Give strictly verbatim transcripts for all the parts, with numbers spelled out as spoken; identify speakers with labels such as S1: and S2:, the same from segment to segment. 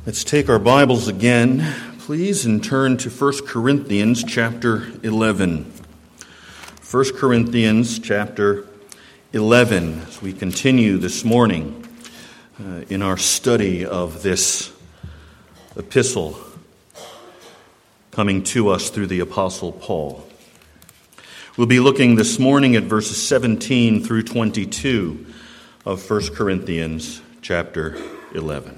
S1: Let's take our Bibles again, please, and turn to First Corinthians chapter eleven. First Corinthians chapter eleven, as we continue this morning uh, in our study of this epistle coming to us through the Apostle Paul. We'll be looking this morning at verses seventeen through twenty-two of First Corinthians chapter eleven.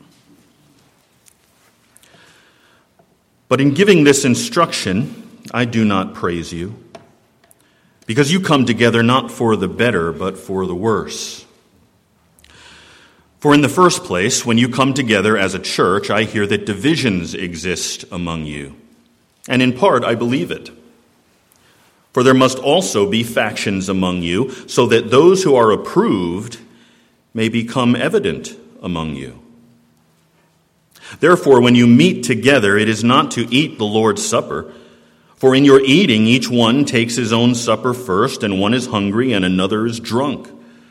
S1: But in giving this instruction, I do not praise you, because you come together not for the better, but for the worse. For in the first place, when you come together as a church, I hear that divisions exist among you. And in part, I believe it. For there must also be factions among you, so that those who are approved may become evident among you. Therefore, when you meet together, it is not to eat the Lord's Supper. For in your eating, each one takes his own supper first, and one is hungry and another is drunk.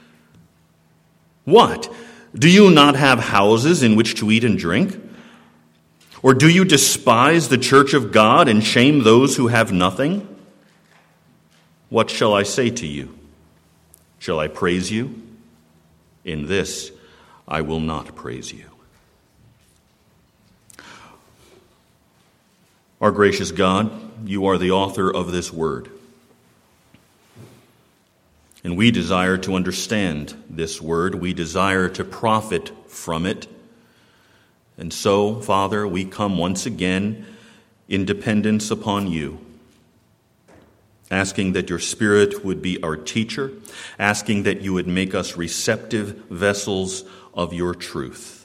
S1: What? Do you not have houses in which to eat and drink? Or do you despise the church of God and shame those who have nothing? What shall I say to you? Shall I praise you? In this I will not praise you. Our gracious God, you are the author of this word. And we desire to understand this word. We desire to profit from it. And so, Father, we come once again in dependence upon you, asking that your Spirit would be our teacher, asking that you would make us receptive vessels of your truth.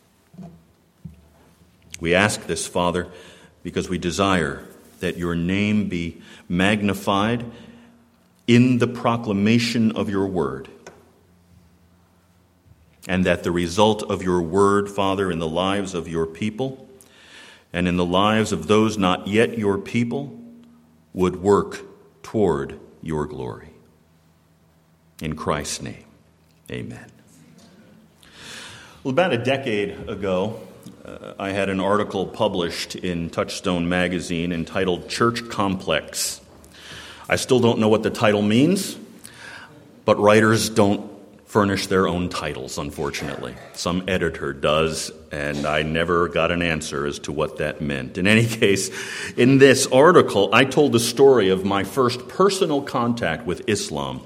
S1: We ask this, Father, because we desire that your name be magnified in the proclamation of your word, and that the result of your word, Father, in the lives of your people and in the lives of those not yet your people would work toward your glory. In Christ's name, amen. Well, about a decade ago, Uh, I had an article published in Touchstone magazine entitled Church Complex. I still don't know what the title means, but writers don't furnish their own titles, unfortunately. Some editor does, and I never got an answer as to what that meant. In any case, in this article, I told the story of my first personal contact with Islam.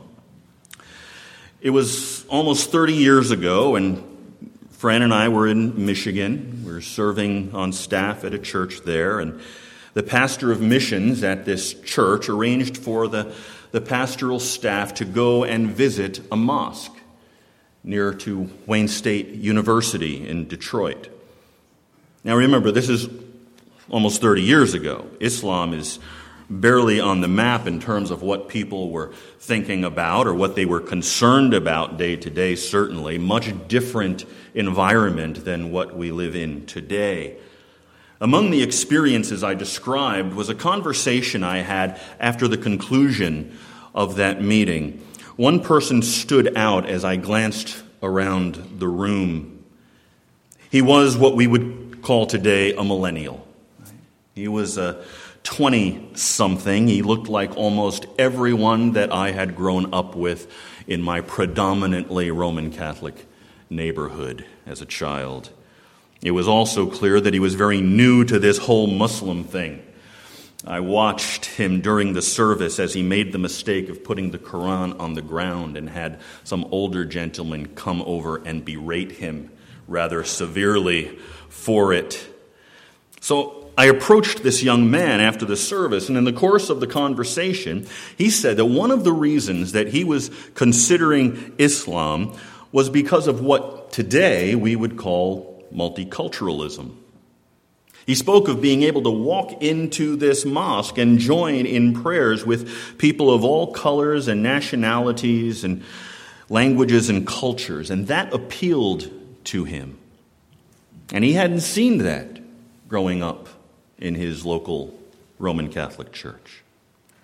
S1: It was almost thirty years ago, and Fran and I were in Michigan. We were serving on staff at a church there, and the pastor of missions at this church arranged for the, the pastoral staff to go and visit a mosque near to Wayne State University in Detroit. Now remember, this is almost thirty years ago. Islam is barely on the map in terms of what people were thinking about or what they were concerned about day to day, certainly. Much different environment than what we live in today. Among the experiences I described was a conversation I had after the conclusion of that meeting. One person stood out as I glanced around the room. He was what we would call today a millennial. He was a twenty-something. He looked like almost everyone that I had grown up with in my predominantly Roman Catholic neighborhood as a child. It was also clear that he was very new to this whole Muslim thing. I watched him during the service as he made the mistake of putting the Quran on the ground and had some older gentleman come over and berate him rather severely for it. So I approached this young man after the service, and in the course of the conversation, he said that one of the reasons that he was considering Islam was because of what today we would call multiculturalism. He spoke of being able to walk into this mosque and join in prayers with people of all colors and nationalities and languages and cultures, and that appealed to him. And he hadn't seen that growing up in his local Roman Catholic church.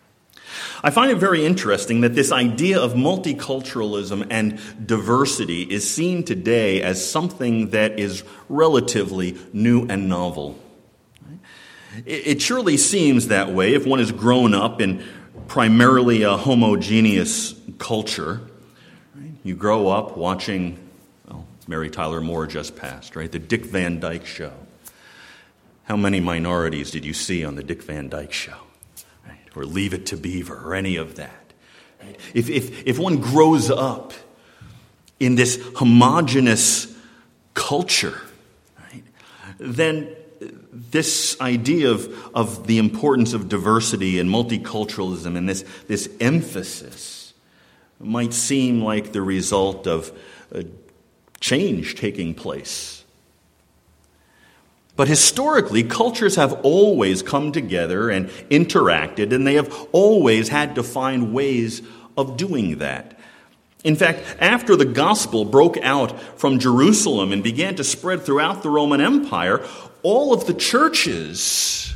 S1: I find it very interesting that this idea of multiculturalism and diversity is seen today as something that is relatively new and novel. It surely seems that way if one has grown up in primarily a homogeneous culture. You grow up watching, well, Mary Tyler Moore just passed, right? The Dick Van Dyke Show. How many minorities did you see on the Dick Van Dyke Show? Right? Or Leave It to Beaver, or any of that. Right? If, if, if one grows up in this homogeneous culture, right, then this idea of, of the importance of diversity and multiculturalism and this, this emphasis might seem like the result of a change taking place. But historically, cultures have always come together and interacted, and they have always had to find ways of doing that. In fact, after the gospel broke out from Jerusalem and began to spread throughout the Roman Empire, all of the churches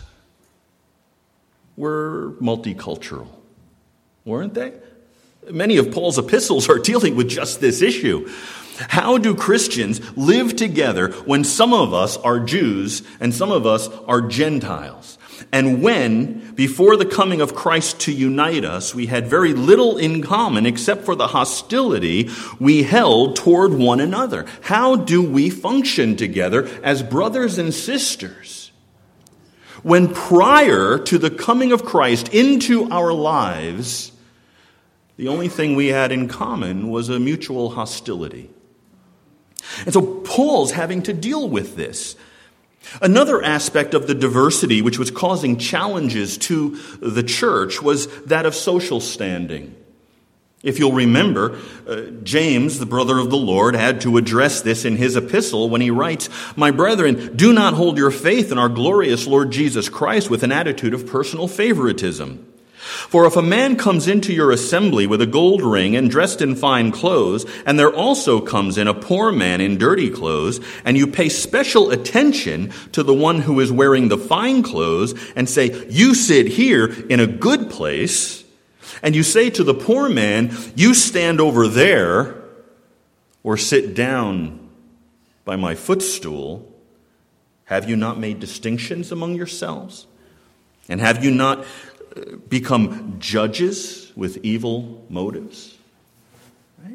S1: were multicultural, weren't they? Many of Paul's epistles are dealing with just this issue. How do Christians live together when some of us are Jews and some of us are Gentiles? And when, before the coming of Christ to unite us, we had very little in common except for the hostility we held toward one another. How do we function together as brothers and sisters when prior to the coming of Christ into our lives, the only thing we had in common was a mutual hostility? And so Paul's having to deal with this. Another aspect of the diversity which was causing challenges to the church was that of social standing. If you'll remember, uh, James, the brother of the Lord, had to address this in his epistle when he writes, "My brethren, do not hold your faith in our glorious Lord Jesus Christ with an attitude of personal favoritism. For if a man comes into your assembly with a gold ring and dressed in fine clothes, and there also comes in a poor man in dirty clothes, and you pay special attention to the one who is wearing the fine clothes, and say, 'You sit here in a good place,' and you say to the poor man, 'You stand over there,' or 'Sit down by my footstool,' have you not made distinctions among yourselves? And have you not become judges with evil motives?" Right?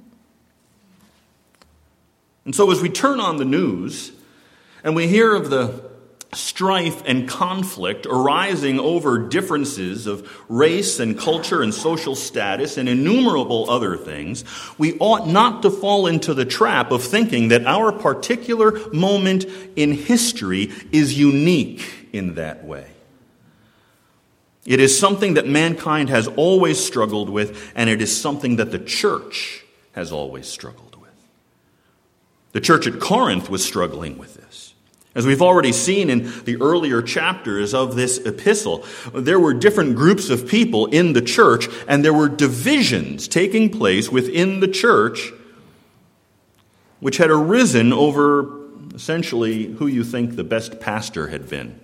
S1: And so as we turn on the news and we hear of the strife and conflict arising over differences of race and culture and social status and innumerable other things, we ought not to fall into the trap of thinking that our particular moment in history is unique in that way. It is something that mankind has always struggled with, and it is something that the church has always struggled with. The church at Corinth was struggling with this. As we've already seen in the earlier chapters of this epistle, there were different groups of people in the church, and there were divisions taking place within the church, which had arisen over essentially who you think the best pastor had been.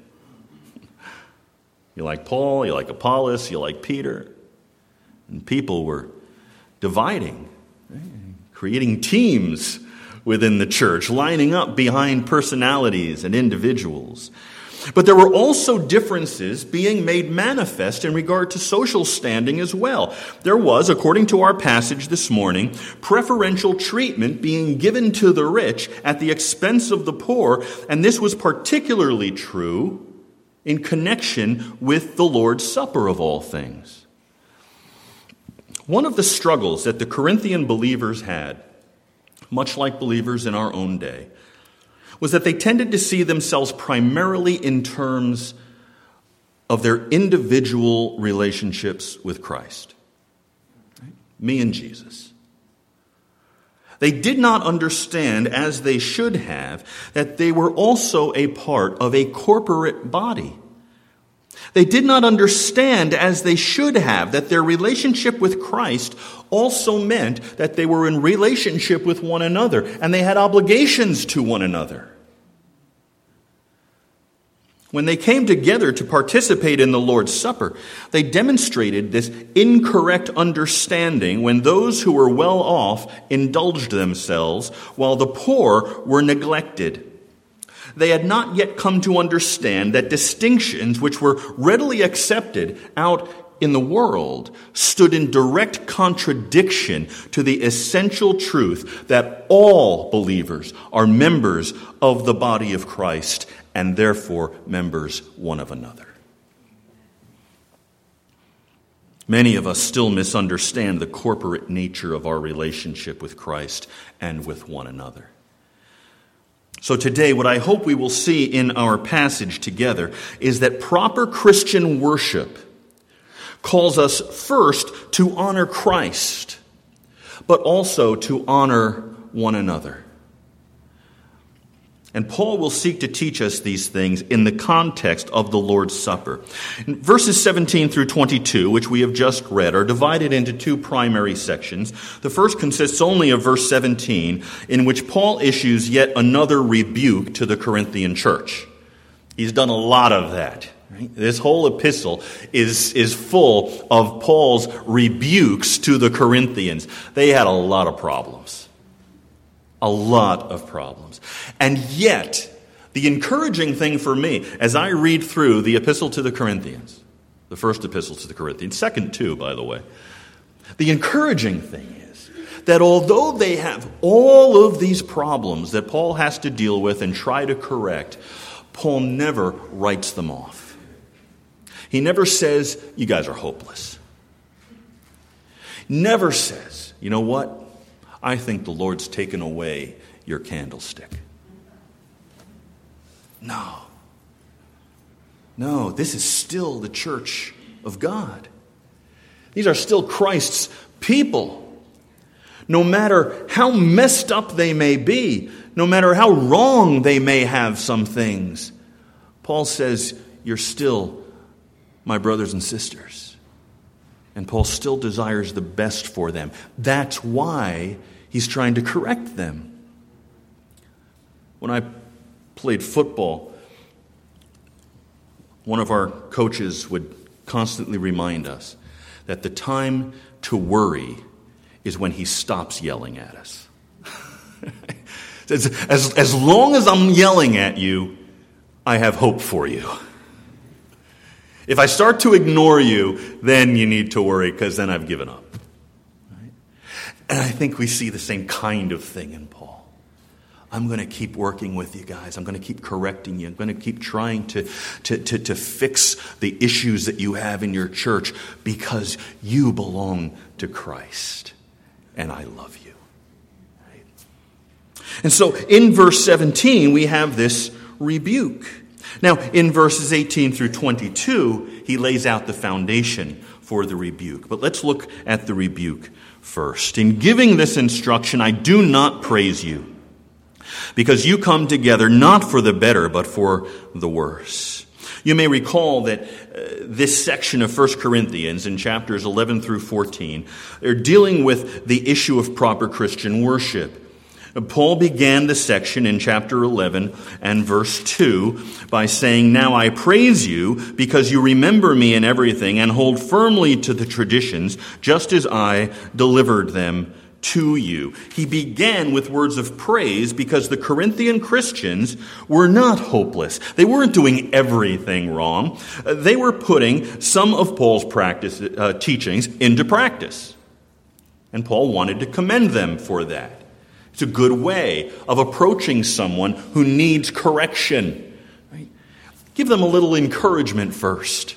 S1: You like Paul, you like Apollos, you like Peter. And people were dividing, right? Creating teams within the church, lining up behind personalities and individuals. But there were also differences being made manifest in regard to social standing as well. There was, according to our passage this morning, preferential treatment being given to the rich at the expense of the poor, and this was particularly true in connection with the Lord's Supper of all things. One of the struggles that the Corinthian believers had, much like believers in our own day, was that they tended to see themselves primarily in terms of their individual relationships with Christ. Right? Me and Jesus. They did not understand, as they should have, that they were also a part of a corporate body. They did not understand, as they should have, that their relationship with Christ also meant that they were in relationship with one another, and they had obligations to one another. When they came together to participate in the Lord's Supper, they demonstrated this incorrect understanding when those who were well off indulged themselves while the poor were neglected. They had not yet come to understand that distinctions which were readily accepted out in the world stood in direct contradiction to the essential truth that all believers are members of the body of Christ and therefore members one of another. Many of us still misunderstand the corporate nature of our relationship with Christ and with one another. So today, what I hope we will see in our passage together is that proper Christian worship calls us first to honor Christ, but also to honor one another. And Paul will seek to teach us these things in the context of the Lord's Supper. Verses seventeen through twenty-two, which we have just read, are divided into two primary sections. The first consists only of verse seventeen, in which Paul issues yet another rebuke to the Corinthian church. He's done a lot of that. Right? This whole epistle is, is full of Paul's rebukes to the Corinthians. They had a lot of problems. A lot of problems. And yet, the encouraging thing for me, as I read through the epistle to the Corinthians, the first epistle to the Corinthians, second too, by the way, the encouraging thing is that although they have all of these problems that Paul has to deal with and try to correct, Paul never writes them off. He never says, you guys are hopeless. Never says, you know what? I think the Lord's taken away your candlestick. No. No, this is still the church of God. These are still Christ's people. No matter how messed up they may be, no matter how wrong they may have some things, Paul says, you're still my brothers and sisters. And Paul still desires the best for them. That's why he's trying to correct them. When I played football, one of our coaches would constantly remind us that the time to worry is when he stops yelling at us. as, as, as long as I'm yelling at you, I have hope for you. If I start to ignore you, then you need to worry, because then I've given up. Right? And I think we see the same kind of thing in Paul. I'm going to keep working with you guys. I'm going to keep correcting you. I'm going to keep trying to, to, to, to fix the issues that you have in your church because you belong to Christ. And I love you. Right? And so in verse seventeen, we have this rebuke. Now, in verses eighteen through twenty-two, he lays out the foundation for the rebuke. But let's look at the rebuke first. In giving this instruction, I do not praise you, because you come together not for the better, but for the worse. You may recall that uh, this section of First Corinthians in chapters eleven through fourteen, they're dealing with the issue of proper Christian worship. Paul began the section in chapter eleven and verse two by saying, now I praise you because you remember me in everything and hold firmly to the traditions just as I delivered them to you. He began with words of praise because the Corinthian Christians were not hopeless. They weren't doing everything wrong. They were putting some of Paul's practice, uh, teachings into practice. And Paul wanted to commend them for that. It's a good way of approaching someone who needs correction. Right? Give them a little encouragement first.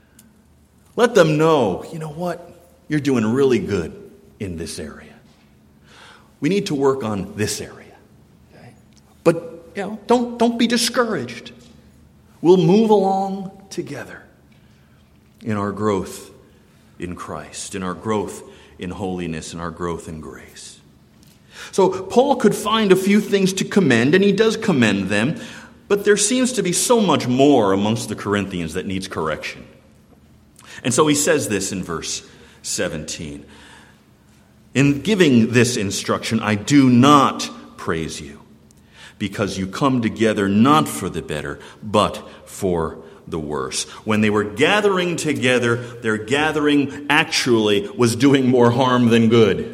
S1: Let them know, you know what? You're doing really good in this area. We need to work on this area. Okay? But you know, don't, don't be discouraged. We'll move along together in our growth in Christ, in our growth in holiness, in our growth in grace. So Paul could find a few things to commend, and he does commend them, but there seems to be so much more amongst the Corinthians that needs correction. And so he says this in verse seventeen. In giving this instruction, I do not praise you, because you come together not for the better, but for the worse. When they were gathering together, their gathering actually was doing more harm than good.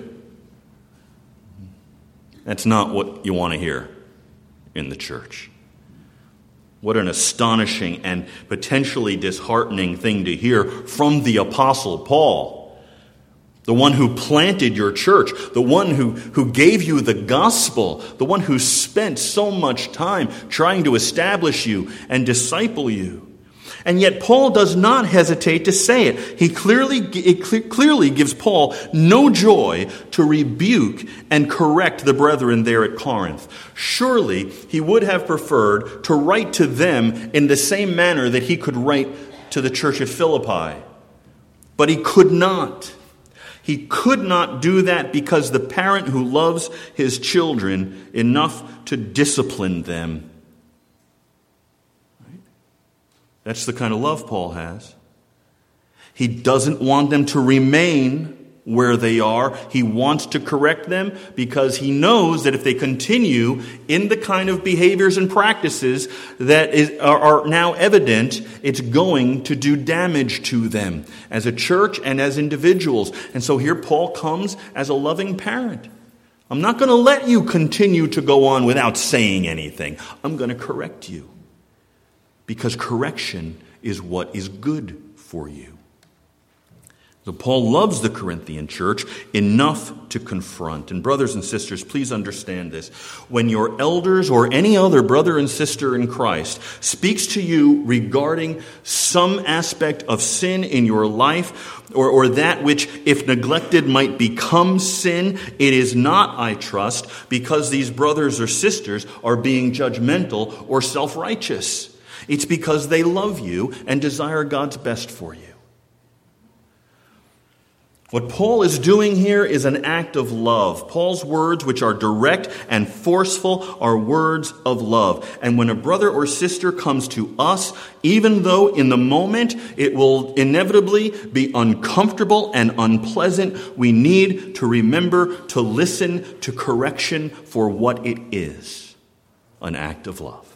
S1: That's not what you want to hear in the church. What an astonishing and potentially disheartening thing to hear from the Apostle Paul, the one who planted your church, the one who, who gave you the gospel, the one who spent so much time trying to establish you and disciple you. And yet Paul does not hesitate to say it. He clearly, it clearly gives Paul no joy to rebuke and correct the brethren there at Corinth. Surely he would have preferred to write to them in the same manner that he could write to the church at Philippi. But he could not. He could not do that because the parent who loves his children enough to discipline them. That's the kind of love Paul has. He doesn't want them to remain where they are. He wants to correct them because he knows that if they continue in the kind of behaviors and practices that is, are, are now evident, it's going to do damage to them as a church and as individuals. And so here Paul comes as a loving parent. I'm not going to let you continue to go on without saying anything. I'm going to correct you. Because correction is what is good for you. So Paul loves the Corinthian church enough to confront. And brothers and sisters, please understand this. When your elders or any other brother and sister in Christ speaks to you regarding some aspect of sin in your life, or, or that which, if neglected, might become sin, it is not, I trust, because these brothers or sisters are being judgmental or self-righteous. It's because they love you and desire God's best for you. What Paul is doing here is an act of love. Paul's words, which are direct and forceful, are words of love. And when a brother or sister comes to us, even though in the moment it will inevitably be uncomfortable and unpleasant, we need to remember to listen to correction for what it is, an act of love.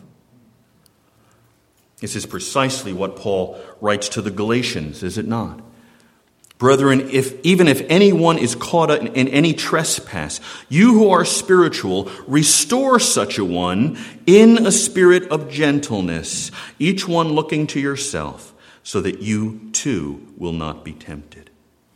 S1: This is precisely what Paul writes to the Galatians, is it not? Brethren, if even if anyone is caught in, in any trespass, you who are spiritual, restore such a one in a spirit of gentleness, each one looking to yourself, so that you too will not be tempted.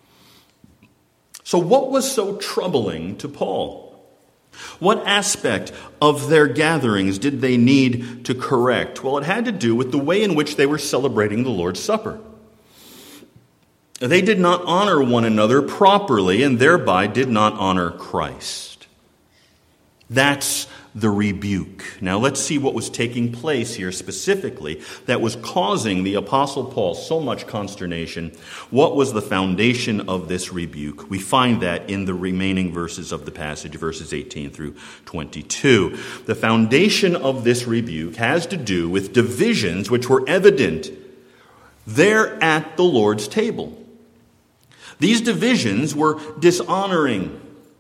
S1: So what was so troubling to Paul? What aspect of their gatherings did they need to correct? Well, it had to do with the way in which they were celebrating the Lord's Supper. They did not honor one another properly and thereby did not honor Christ. That's the rebuke. Now let's see what was taking place here specifically that was causing the Apostle Paul so much consternation. What was the foundation of this rebuke? We find that in the remaining verses of the passage, verses eighteen through twenty-two. The foundation of this rebuke has to do with divisions which were evident there at the Lord's table. These divisions were dishonoring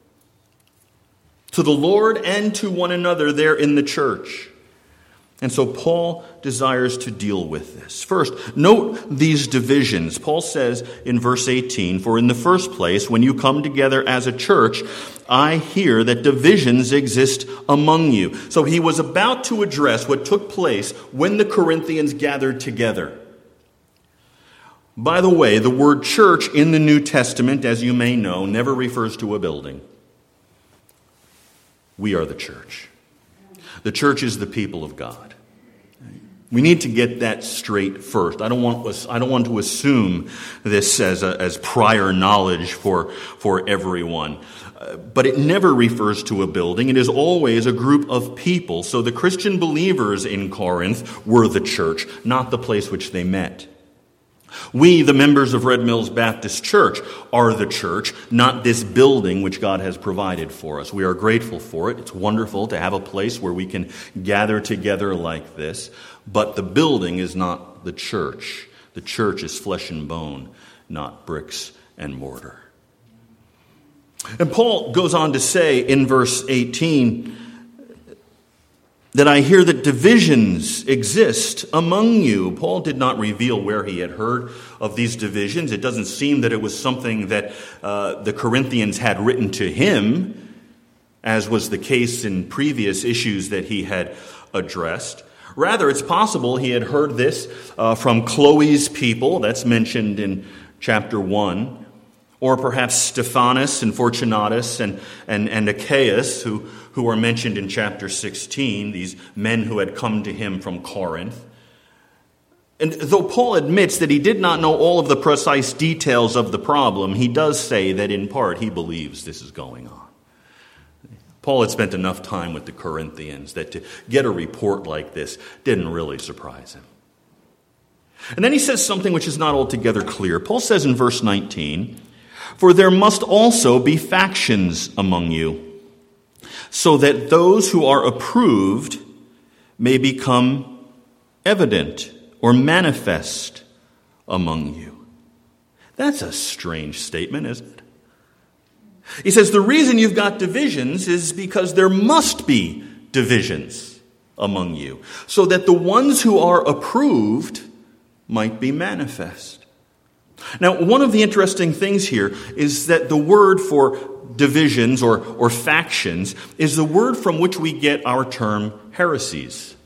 S1: to the Lord and to one another there in the church. And so Paul desires to deal with this. First, note these divisions. Paul says in verse eighteen, "For in the first place, when you come together as a church, I hear that divisions exist among you." So he was about to address what took place when the Corinthians gathered together. By the way, the word church in the New Testament, as you may know, never refers to a building. We are the church. The church is the people of God. We need to get that straight first. I don't want, I don't want to assume this as, a, as prior knowledge for, for everyone. Uh, but it never refers to a building. It is always a group of people. So the Christian believers in Corinth were the church, not the place which they met. We, the members of Red Mills Baptist Church, are the church, not this building which God has provided for us. We are grateful for it. It's wonderful to have a place where we can gather together like this. But the building is not the church. The church is flesh and bone, not bricks and mortar. And Paul goes on to say in verse eighteen, that I hear that divisions exist among you. Paul did not reveal where he had heard of these divisions. It doesn't seem that it was something that uh, the Corinthians had written to him, as was the case in previous issues that he had addressed. Rather, it's possible he had heard this uh, from Chloe's people, that's mentioned in chapter one, or perhaps Stephanas and Fortunatus and, and, and Achaeus, who, who are mentioned in chapter sixteen, these men who had come to him from Corinth. And though Paul admits that he did not know all of the precise details of the problem, he does say that in part he believes this is going on. Paul had spent enough time with the Corinthians that to get a report like this didn't really surprise him. And then he says something which is not altogether clear. Paul says in verse nineteen, "For there must also be factions among you, so that those who are approved may become evident or manifest among you." That's a strange statement, isn't it? He says the reason you've got divisions is because there must be divisions among you, so that the ones who are approved might be manifest. Now, one of the interesting things here is that the word for divisions or, or factions is the word from which we get our term heresies.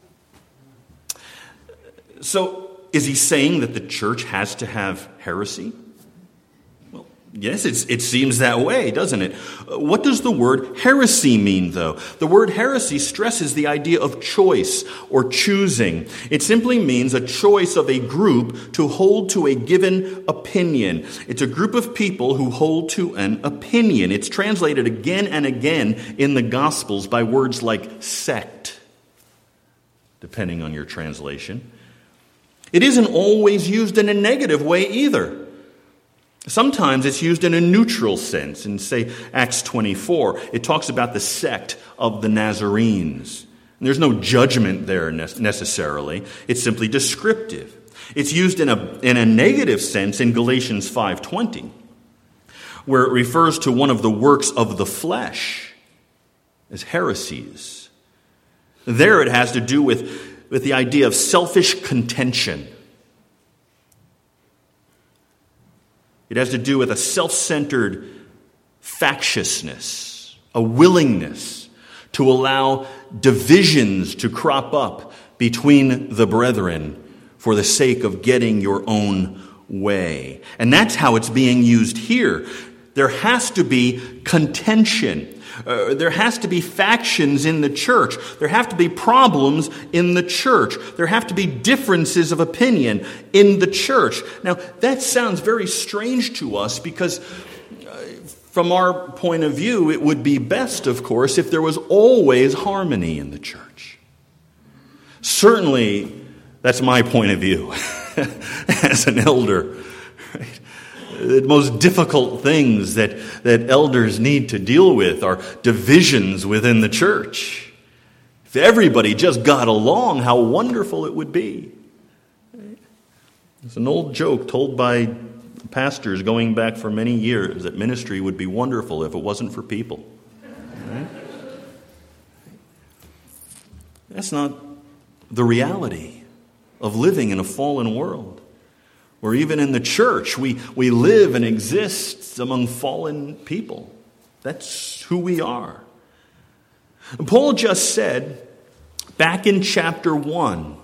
S1: So, is he saying that the church has to have heresy? Well, yes, it's, it seems that way, doesn't it? What does the word heresy mean, though? The word heresy stresses the idea of choice or choosing. It simply means a choice of a group to hold to a given opinion. It's a group of people who hold to an opinion. It's translated again and again in the Gospels by words like sect, depending on your translation. It isn't always used in a negative way either. Sometimes it's used in a neutral sense. In, say, Acts twenty-four, it talks about the sect of the Nazarenes. And there's no judgment there necessarily. It's simply descriptive. It's used in a, in a negative sense in Galatians five twenty, where it refers to one of the works of the flesh as heresies. There it has to do with, with the idea of selfish contention. It has to do with a self-centered factiousness, a willingness to allow divisions to crop up between the brethren for the sake of getting your own way. And that's how it's being used here. There has to be contention. Uh, there has to be factions in the church. There have to be problems in the church. There have to be differences of opinion in the church. Now, that sounds very strange to us because uh, from our point of view, it would be best, of course, if there was always harmony in the church. Certainly, that's my point of view as an elder. Right? The most difficult things that, that elders need to deal with are divisions within the church. If everybody just got along, how wonderful it would be. It's an old joke told by pastors going back for many years that ministry would be wonderful if it wasn't for people. Right? That's not the reality of living in a fallen world. Or even in the church, we, we live and exist among fallen people. That's who we are. And Paul just said, back in chapter one,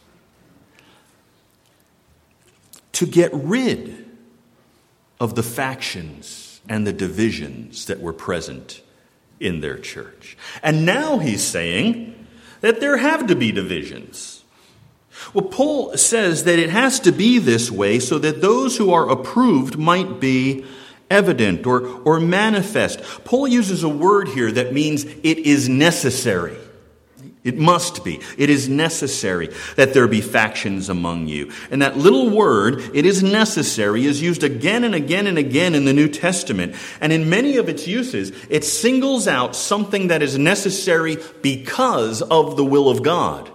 S1: to get rid of the factions and the divisions that were present in their church. And now he's saying that there have to be divisions. Well, Paul says that it has to be this way so that those who are approved might be evident or, or manifest. Paul uses a word here that means it is necessary. It must be. It is necessary that there be factions among you. And that little word, it is necessary, is used again and again and again in the New Testament. And in many of its uses, it singles out something that is necessary because of the will of God.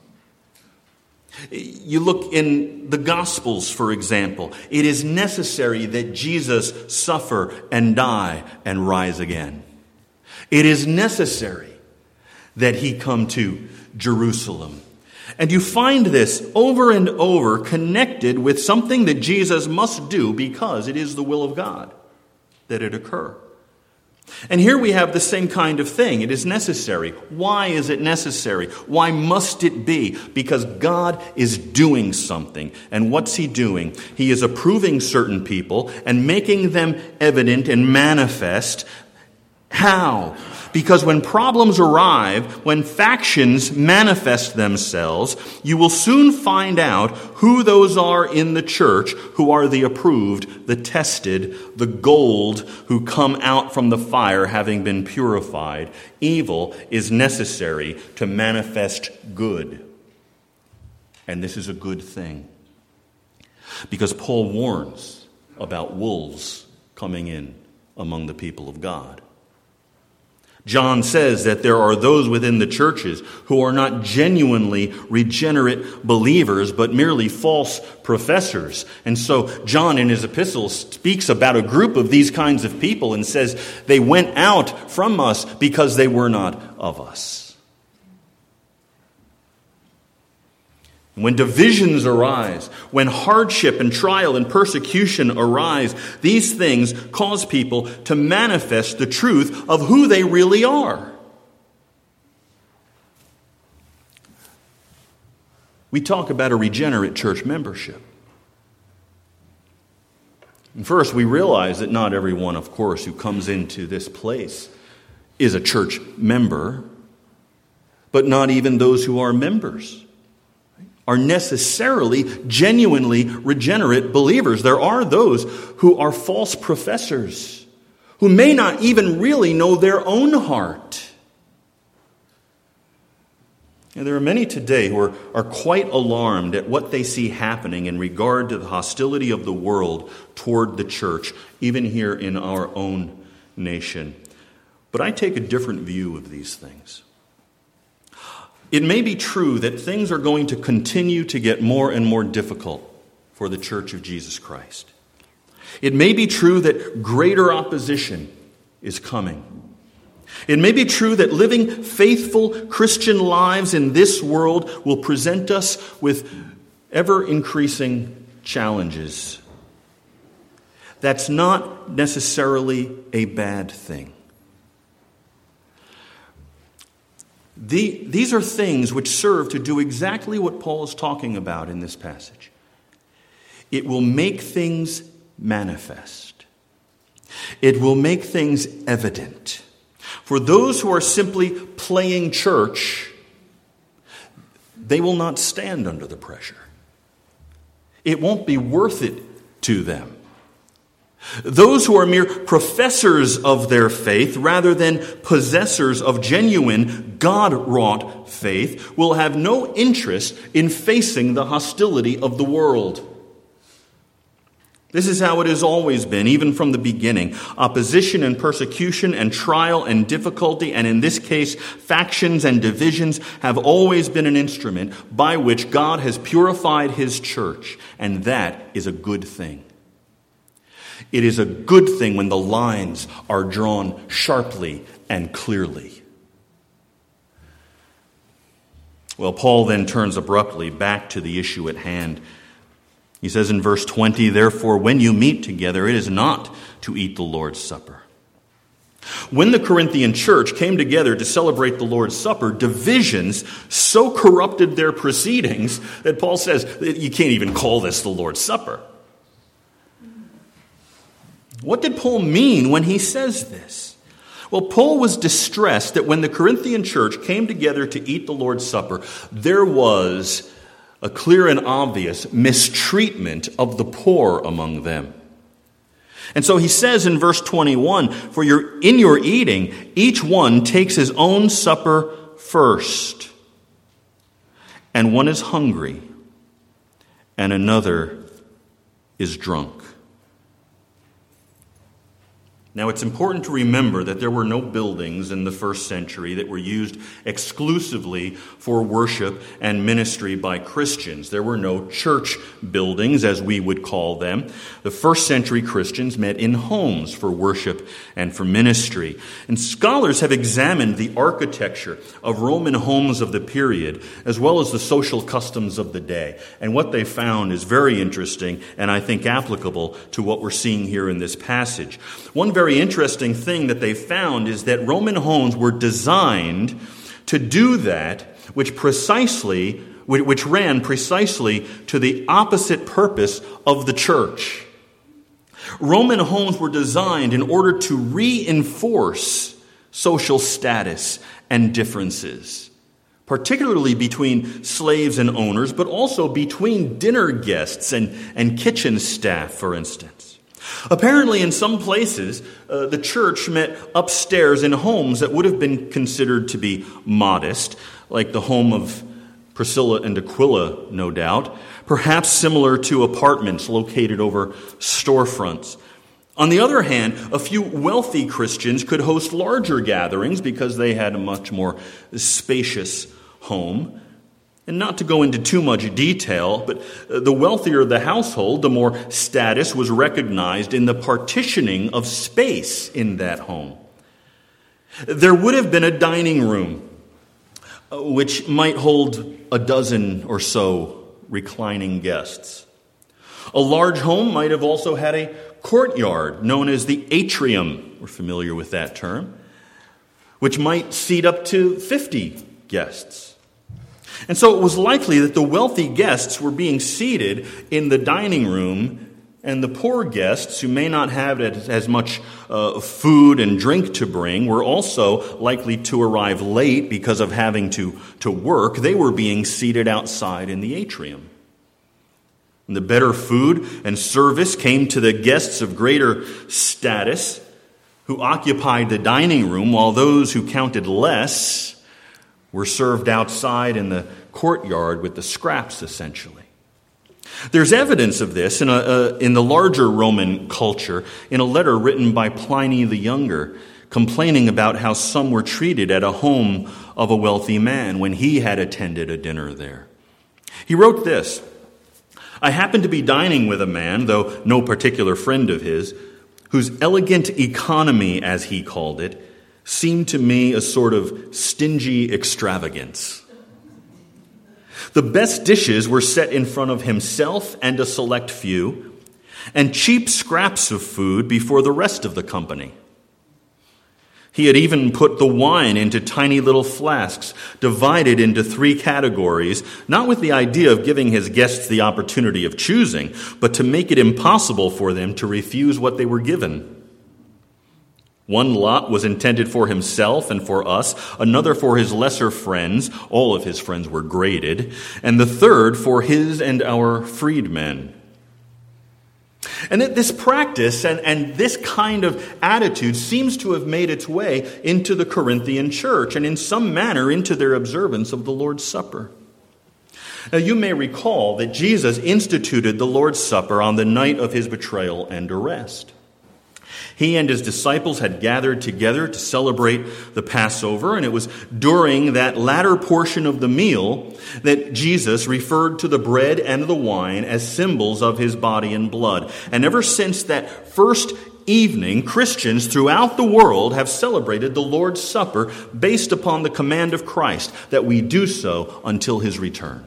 S1: You look in the Gospels, for example. It is necessary that Jesus suffer and die and rise again. It is necessary that he come to Jerusalem. And you find this over and over connected with something that Jesus must do because it is the will of God that it occur. And here we have the same kind of thing. It is necessary. Why is it necessary? Why must it be? Because God is doing something. And what's he doing? He is approving certain people and making them evident and manifest. How? Because when problems arrive, when factions manifest themselves, you will soon find out who those are in the church who are the approved, the tested, the gold who come out from the fire having been purified. Evil is necessary to manifest good. And this is a good thing. Because Paul warns about wolves coming in among the people of God. John says that there are those within the churches who are not genuinely regenerate believers, but merely false professors. And so John in his epistles speaks about a group of these kinds of people and says they went out from us because they were not of us. When divisions arise, when hardship and trial and persecution arise, these things cause people to manifest the truth of who they really are. We talk about a regenerate church membership. And first, we realize that not everyone, of course, who comes into this place is a church member, but not even those who are members are necessarily genuinely regenerate believers. There are those who are false professors, who may not even really know their own heart. And there are many today who are, are quite alarmed at what they see happening in regard to the hostility of the world toward the church, even here in our own nation. But I take a different view of these things. It may be true that things are going to continue to get more and more difficult for the Church of Jesus Christ. It may be true that greater opposition is coming. It may be true that living faithful Christian lives in this world will present us with ever-increasing challenges. That's not necessarily a bad thing. The, these are things which serve to do exactly what Paul is talking about in this passage. It will make things manifest. It will make things evident. For those who are simply playing church, they will not stand under the pressure. It won't be worth it to them. Those who are mere professors of their faith rather than possessors of genuine God-wrought faith will have no interest in facing the hostility of the world. This is how it has always been, even from the beginning. Opposition and persecution and trial and difficulty, and in this case, factions and divisions, have always been an instrument by which God has purified his church, and that is a good thing. It is a good thing when the lines are drawn sharply and clearly. Well, Paul then turns abruptly back to the issue at hand. He says in verse twenty, "Therefore, when you meet together, it is not to eat the Lord's Supper." When the Corinthian church came together to celebrate the Lord's Supper, divisions so corrupted their proceedings that Paul says, you can't even call this the Lord's Supper. What did Paul mean when he says this? Well, Paul was distressed that when the Corinthian church came together to eat the Lord's Supper, there was a clear and obvious mistreatment of the poor among them. And so he says in verse twenty-one, "For your, in your eating, each one takes his own supper first, and one is hungry, and another is drunk." Now, it's important to remember that there were no buildings in the first century that were used exclusively for worship and ministry by Christians. There were no church buildings, as we would call them. The first century Christians met in homes for worship and for ministry. And scholars have examined the architecture of Roman homes of the period, as well as the social customs of the day. And what they found is very interesting and I think applicable to what we're seeing here in this passage. One very Very interesting thing that they found is that Roman homes were designed to do that which precisely, which ran precisely to the opposite purpose of the church. Roman homes were designed in order to reinforce social status and differences, particularly between slaves and owners, but also between dinner guests and, and kitchen staff, for instance. Apparently, in some places, uh, the church met upstairs in homes that would have been considered to be modest, like the home of Priscilla and Aquila, no doubt, perhaps similar to apartments located over storefronts. On the other hand, a few wealthy Christians could host larger gatherings because they had a much more spacious home. And not to go into too much detail, but the wealthier the household, the more status was recognized in the partitioning of space in that home. There would have been a dining room, which might hold a dozen or so reclining guests. A large home might have also had a courtyard known as the atrium. We're familiar with that term, which might seat up to fifty guests. And so it was likely that the wealthy guests were being seated in the dining room, and the poor guests, who may not have as much uh, food and drink to bring, were also likely to arrive late because of having to, to work. They were being seated outside in the atrium. And the better food and service came to the guests of greater status, who occupied the dining room, while those who counted less were served outside in the courtyard with the scraps, essentially. There's evidence of this in, a, uh, in the larger Roman culture in a letter written by Pliny the Younger, complaining about how some were treated at a home of a wealthy man when he had attended a dinner there. He wrote this: "I happened to be dining with a man, though no particular friend of his, whose elegant economy, as he called it, seemed to me a sort of stingy extravagance. The best dishes were set in front of himself and a select few, and cheap scraps of food before the rest of the company. He had even put the wine into tiny little flasks, divided into three categories, not with the idea of giving his guests the opportunity of choosing, but to make it impossible for them to refuse what they were given. One lot was intended for himself and for us, another for his lesser friends, all of his friends were graded, and the third for his and our freedmen." And that this practice and, and this kind of attitude seems to have made its way into the Corinthian church and in some manner into their observance of the Lord's Supper. Now, you may recall that Jesus instituted the Lord's Supper on the night of his betrayal and arrest. He and his disciples had gathered together to celebrate the Passover, and it was during that latter portion of the meal that Jesus referred to the bread and the wine as symbols of his body and blood. And ever since that first evening, Christians throughout the world have celebrated the Lord's Supper based upon the command of Christ that we do so until his return.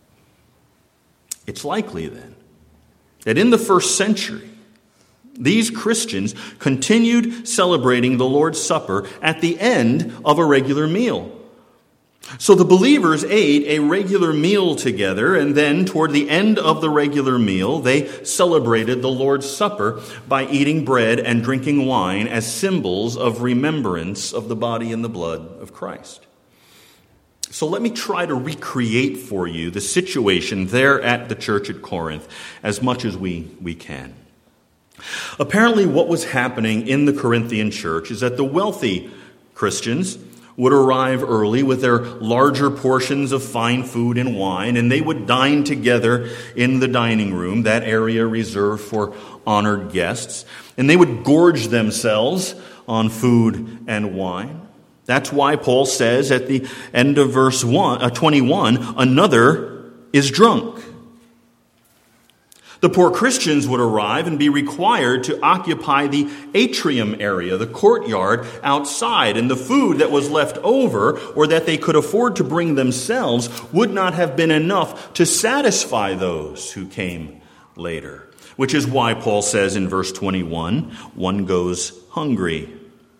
S1: It's likely, then, that in the first century, these Christians continued celebrating the Lord's Supper at the end of a regular meal. So the believers ate a regular meal together, and then toward the end of the regular meal, they celebrated the Lord's Supper by eating bread and drinking wine as symbols of remembrance of the body and the blood of Christ. So let me try to recreate for you the situation there at the church at Corinth as much as we, we can. Apparently, what was happening in the Corinthian church is that the wealthy Christians would arrive early with their larger portions of fine food and wine, and they would dine together in the dining room, that area reserved for honored guests, and they would gorge themselves on food and wine. That's why Paul says at the end of verse one, uh, twenty-one, another is drunk. The poor Christians would arrive and be required to occupy the atrium area, the courtyard outside, and the food that was left over or that they could afford to bring themselves would not have been enough to satisfy those who came later, which is why Paul says in verse twenty-one, one goes hungry.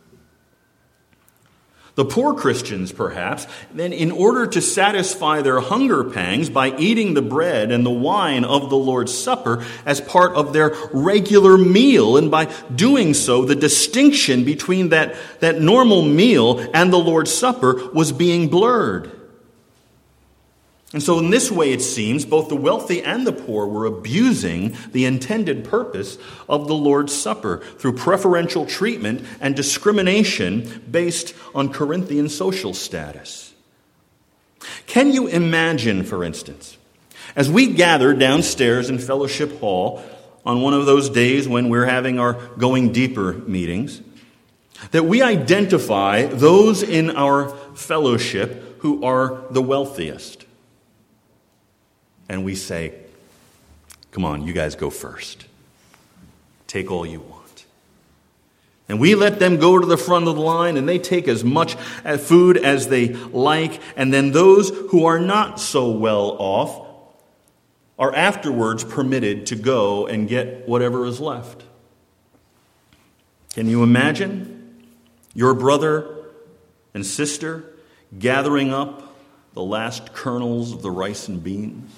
S1: The poor Christians, perhaps, then in order to satisfy their hunger pangs by eating the bread and the wine of the Lord's Supper as part of their regular meal, and by doing so, the distinction between that, that normal meal and the Lord's Supper was being blurred. And so in this way, it seems, both the wealthy and the poor were abusing the intended purpose of the Lord's Supper through preferential treatment and discrimination based on Corinthian social status. Can you imagine, for instance, as we gather downstairs in Fellowship Hall on one of those days when we're having our Going Deeper meetings, that we identify those in our fellowship who are the wealthiest? And we say, come on, you guys go first. Take all you want. And we let them go to the front of the line, and they take as much food as they like. And then those who are not so well off are afterwards permitted to go and get whatever is left. Can you imagine your brother and sister gathering up the last kernels of the rice and beans,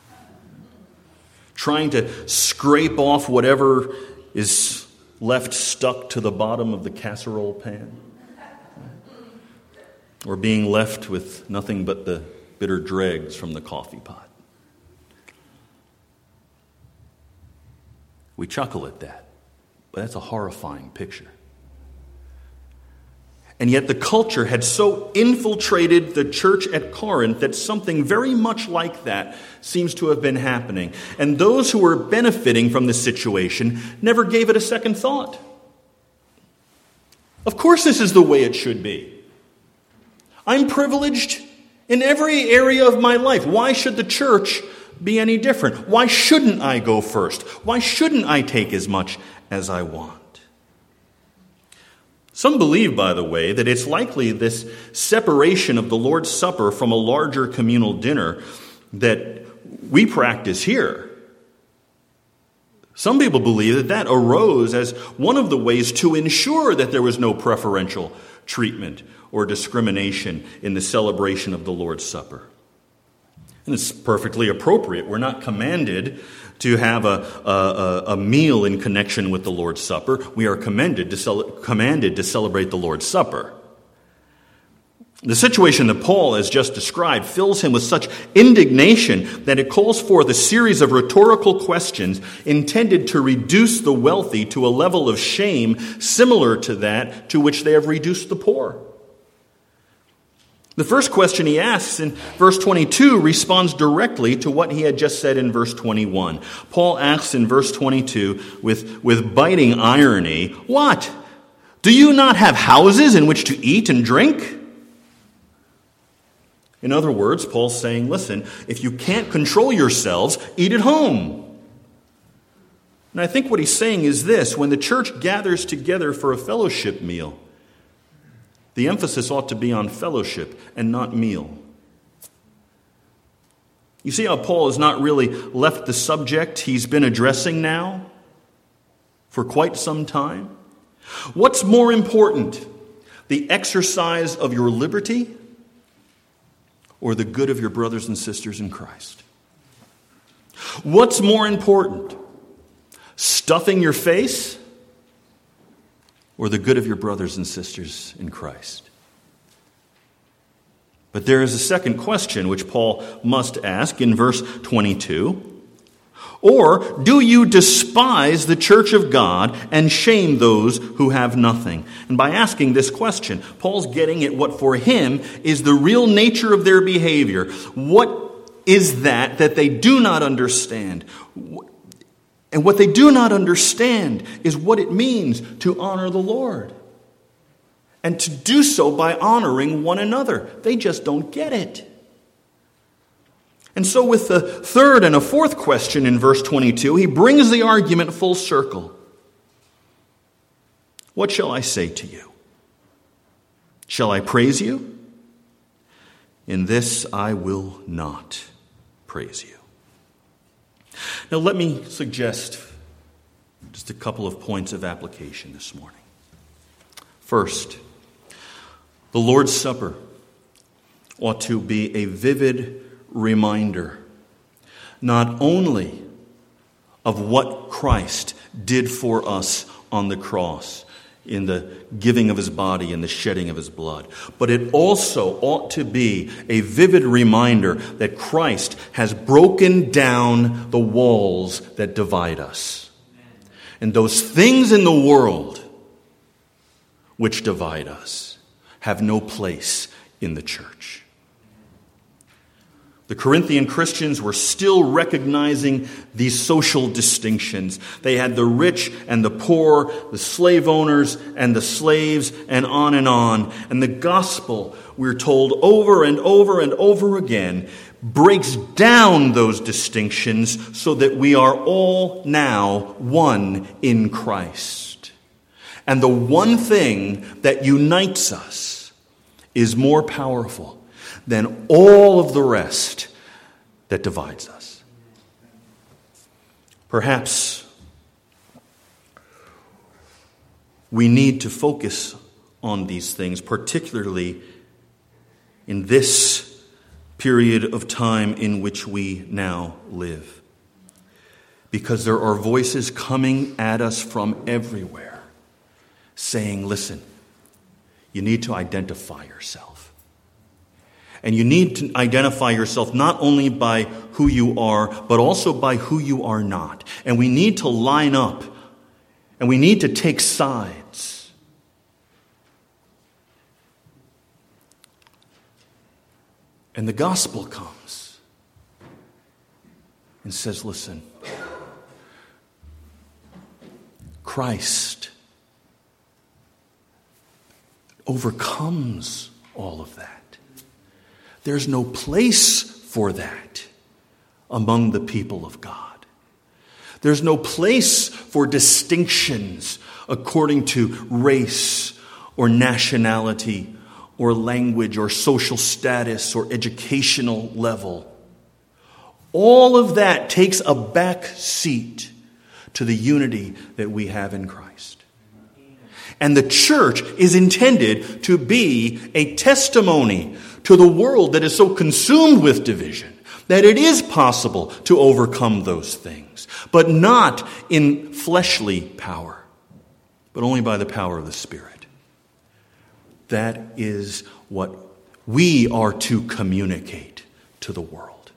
S1: trying to scrape off whatever is left stuck to the bottom of the casserole pan, or being left with nothing but the bitter dregs from the coffee pot? We chuckle at that, but that's a horrifying picture. And yet the culture had so infiltrated the church at Corinth that something very much like that seems to have been happening. And those who were benefiting from the situation never gave it a second thought. Of course this is the way it should be. I'm privileged in every area of my life. Why should the church be any different? Why shouldn't I go first? Why shouldn't I take as much as I want? Some believe, by the way, that it's likely this separation of the Lord's Supper from a larger communal dinner that we practice here. Some people believe that that arose as one of the ways to ensure that there was no preferential treatment or discrimination in the celebration of the Lord's Supper. And it's perfectly appropriate. We're not commanded to have a, a, a meal in connection with the Lord's Supper. We are commanded to, cel- commanded to celebrate the Lord's Supper. The situation that Paul has just described fills him with such indignation that it calls forth a series of rhetorical questions intended to reduce the wealthy to a level of shame similar to that to which they have reduced the poor. The first question he asks in verse twenty-two responds directly to what he had just said in verse twenty-one. Paul asks in verse twenty-two with, with biting irony, "What? Do you not have houses in which to eat and drink?" In other words, Paul's saying, listen, if you can't control yourselves, eat at home. And I think what he's saying is this: when the church gathers together for a fellowship meal, the emphasis ought to be on fellowship and not meal. You see how Paul has not really left the subject he's been addressing now for quite some time? What's more important, the exercise of your liberty or the good of your brothers and sisters in Christ? What's more important, stuffing your face or the good of your brothers and sisters in Christ? But there is a second question which Paul must ask in verse twenty-two. Or do you despise the church of God and shame those who have nothing? And by asking this question, Paul's getting at what for him is the real nature of their behavior. What is that that they do not understand? And what they do not understand is what it means to honor the Lord. And to do so by honoring one another. They just don't get it. And so with the third and a fourth question in verse twenty-two, he brings the argument full circle. What shall I say to you? Shall I praise you? In this I will not praise you. Now let me suggest just a couple of points of application this morning. First, the Lord's Supper ought to be a vivid reminder, not only of what Christ did for us on the cross in the giving of his body and the shedding of his blood, but it also ought to be a vivid reminder that Christ has broken down the walls that divide us. And those things in the world which divide us have no place in the church. The Corinthian Christians were still recognizing these social distinctions. They had the rich and the poor, the slave owners and the slaves, and on and on. And the gospel, we're told over and over and over again, breaks down those distinctions so that we are all now one in Christ. And the one thing that unites us is more powerful than all of the rest that divides us. Perhaps we need to focus on these things, particularly in this period of time in which we now live, because there are voices coming at us from everywhere saying, listen, you need to identify yourself. And you need to identify yourself not only by who you are, but also by who you are not. And we need to line up. And we need to take sides. And the gospel comes and says, listen, Christ overcomes all of that. There's no place for that among the people of God. There's no place for distinctions according to race or nationality or language or social status or educational level. All of that takes a back seat to the unity that we have in Christ. And the church is intended to be a testimony to the world that is so consumed with division that it is possible to overcome those things, but not in fleshly power, but only by the power of the Spirit. That is what we are to communicate to the world.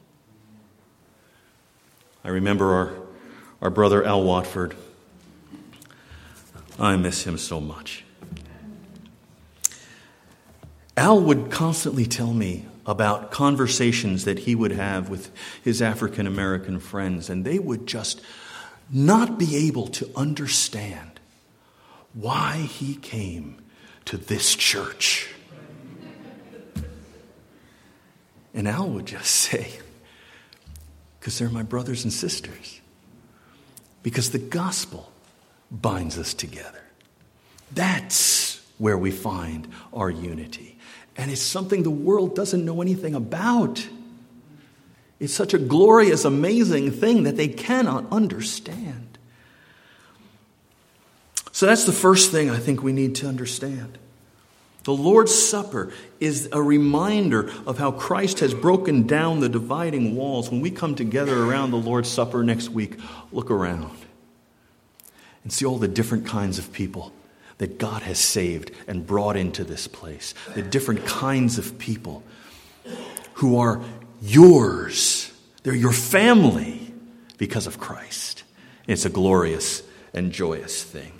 S1: I remember our, our brother Al Watford. I miss him so much. Al would constantly tell me about conversations that he would have with his African American friends, and they would just not be able to understand why he came to this church. And Al would just say, because they're my brothers and sisters. Because the gospel binds us together. That's where we find our unity. And it's something the world doesn't know anything about. It's such a glorious, amazing thing that they cannot understand. So that's the first thing I think we need to understand. The Lord's Supper is a reminder of how Christ has broken down the dividing walls. When we come together around the Lord's Supper next week, look around and see all the different kinds of people that God has saved and brought into this place. The different kinds of people who are yours. They're your family. because of Christ. It's a glorious and joyous thing.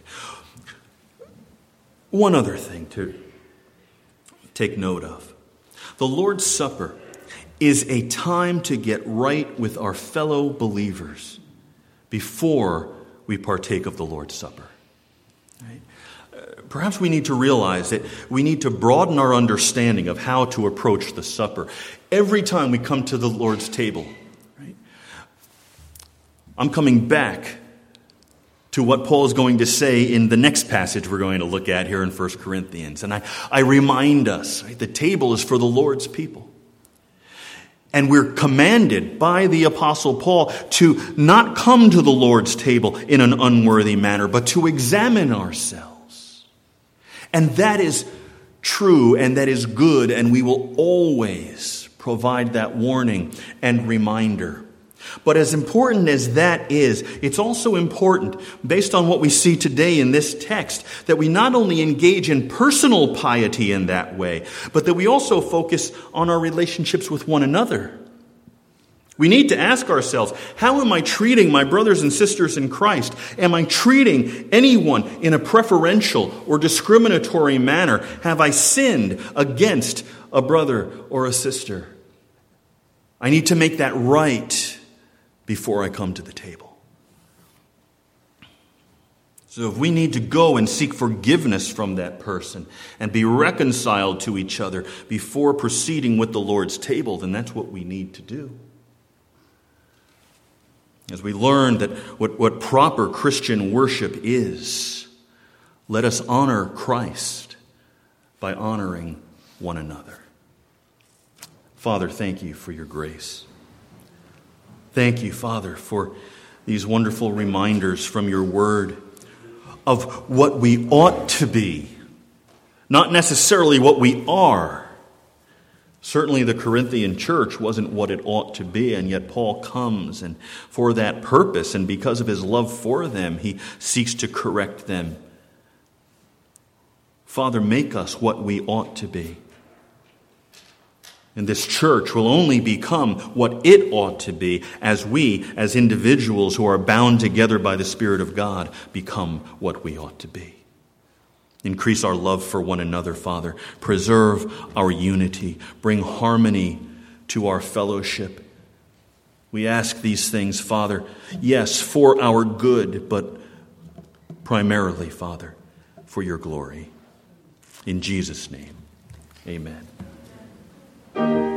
S1: One other thing to take note of. The Lord's Supper is a time to get right with our fellow believers before we partake of the Lord's Supper. Right? Uh, perhaps we need to realize that we need to broaden our understanding of how to approach the supper every time we come to the Lord's table. Right? I'm coming back to what Paul is going to say in the next passage we're going to look at here in First Corinthians. And I, I remind us, right, the table is for the Lord's people. And we're commanded by the Apostle Paul to not come to the Lord's table in an unworthy manner, but to examine ourselves. And that is true and that is good, and we will always provide that warning and reminder. But as important as that is, it's also important, based on what we see today in this text, that we not only engage in personal piety in that way, but that we also focus on our relationships with one another. We need to ask ourselves, how am I treating my brothers and sisters in Christ? Am I treating anyone in a preferential or discriminatory manner? Have I sinned against a brother or a sister? I need to make that right before I come to the table. So if we need to go and seek forgiveness from that person and be reconciled to each other before proceeding with the Lord's table, then that's what we need to do. As we learn that what, what proper Christian worship is, let us honor Christ by honoring one another. Father, thank you for your grace. Thank you, Father, for these wonderful reminders from your word of what we ought to be, not necessarily what we are. Certainly the Corinthian church wasn't what it ought to be, and yet Paul comes, and for that purpose, and because of his love for them, he seeks to correct them. Father, make us what we ought to be. And this church will only become what it ought to be as we, as individuals who are bound together by the Spirit of God, become what we ought to be. Increase our love for one another, Father. Preserve our unity. Bring harmony to our fellowship. We ask these things, Father, yes, for our good, but primarily, Father, for your glory. In Jesus' name, amen.